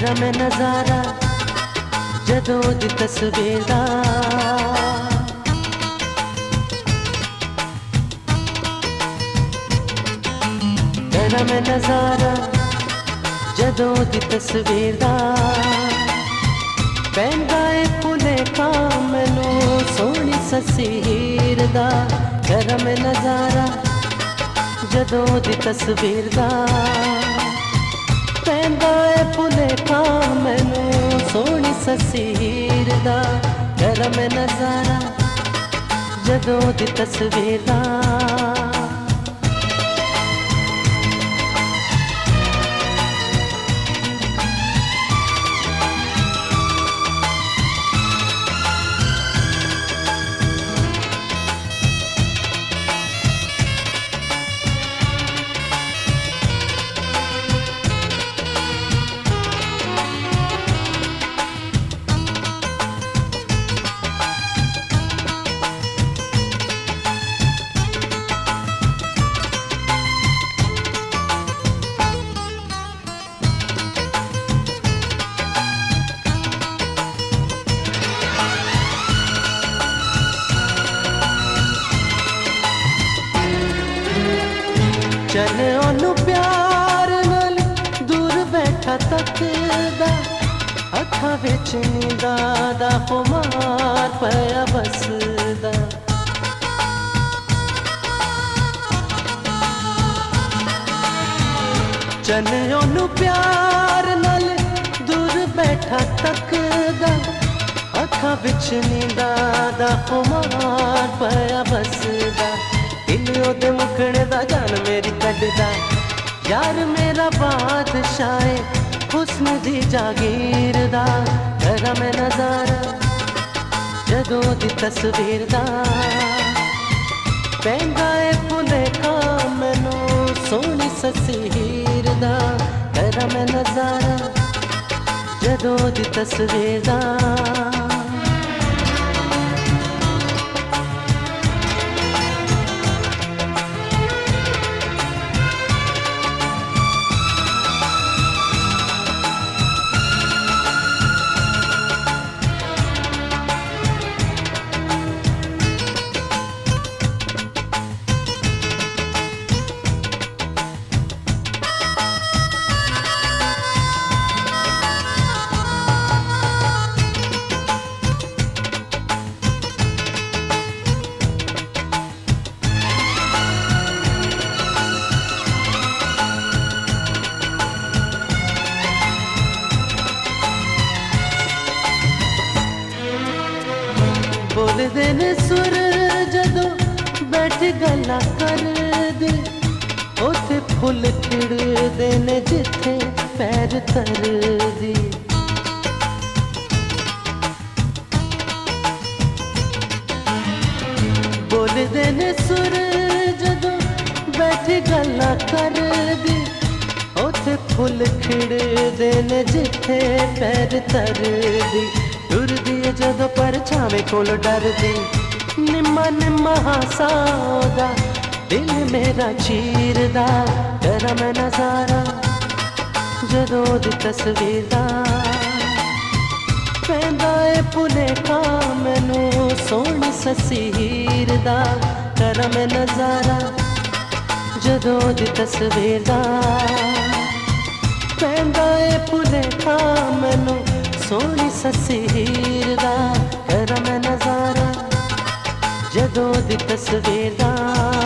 तेरा मैं नजारा जदों दी तस्वीर दा। तेरा मैं नजारा जदों दी तस्वीर दा। पैंदा ए भुलेखा मैनू सोहनी सस्सी हीर दा। तेरा मैं नजारा जदों दी तस्वीर दा। पैंदा ए भुलेखा मैनू सोहनी सस्सी हीर दा। तेरा मैं नजारा जदों दी तस्वीर दा। चले ओनू प्यार नाल दूर बैठा तकदा। अखां विच नींदां दा खुमार पिया बसदा। चले ओनू प्यार नाल दूर बैठा तकदा। अखां विच नींदां दा खुमार पिया बसदा। दिल ओदे मुखड़े दा जान मेरी कड्डदा। यार मेरा बादशाह हुस्न दी जागीर दा। तेरा मैं नजारा जदों दी तस्वीर दा। पैंदा ए भुलेखा मैनू सोहनी सस्सी हीर दा। तेरा मैं नजारा जदों दी तस्वीर दा। बोलदे ने सुर जदों बैठ गल्लां करदे। उत्थे फुल खिड़दे ने जिथे पैर धरदी। बोलदे ने सुर जदों बैठ गल्लां करदे। उत्थे फुल खिड़दे ने जिथे पैर धरदी। टुरदी जदों परछावें कोल डरदी। निम्मा निम्मा हासा ओदा दिल मेरा चीरदा। तेरा मैं नजारा जदों दी तस्वीर दा। पैंदा ए भुलेखा मैनू सोहनी सस्सी हीर दा। तेरा मैं नजारा जदों दी तस्वीर दा। पैंदा ए भुलेखा मैनू सोहनी सस्सी हीर दा। तेरा मैं नजारा जदों दी तस्वीर दा।